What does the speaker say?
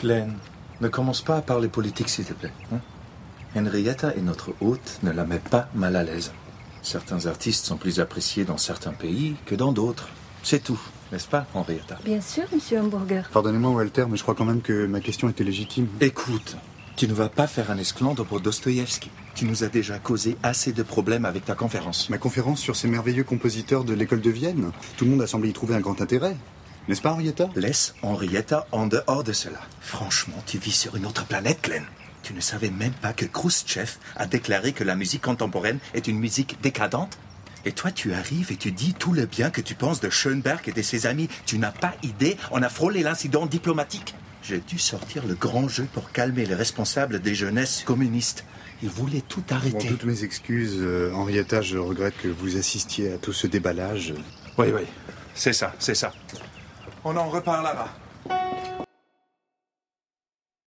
Glenn, ne commence pas à parler politique, s'il te plaît. Hein? Henrietta est notre hôte, ne la met pas mal à l'aise. Certains artistes sont plus appréciés dans certains pays que dans d'autres. C'est tout, n'est-ce pas, Henrietta? Bien sûr, monsieur Hamburger. Pardonnez-moi, Walter, mais je crois quand même que ma question était légitime. Écoute, tu ne vas pas faire un esclandre pour Dostoïevski. Tu nous as déjà causé assez de problèmes avec ta conférence. Ma conférence sur ces merveilleux compositeurs de l'école de Vienne. Tout le monde a semblé y trouver un grand intérêt. N'est-ce pas, Henrietta? Laisse Henrietta en dehors de cela. Franchement, tu vis sur une autre planète, Glenn. Tu ne savais même pas que Khrouchtchev a déclaré que la musique contemporaine est une musique décadente? Et toi, tu arrives et tu dis tout le bien que tu penses de Schoenberg et de ses amis. Tu n'as pas idée, on a frôlé l'incident diplomatique. J'ai dû sortir le grand jeu pour calmer les responsables des jeunesses communistes. Ils voulaient tout arrêter. Bon, toutes mes excuses, Henrietta, je regrette que vous assistiez à tout ce déballage. Oui, c'est ça. On en reparlera.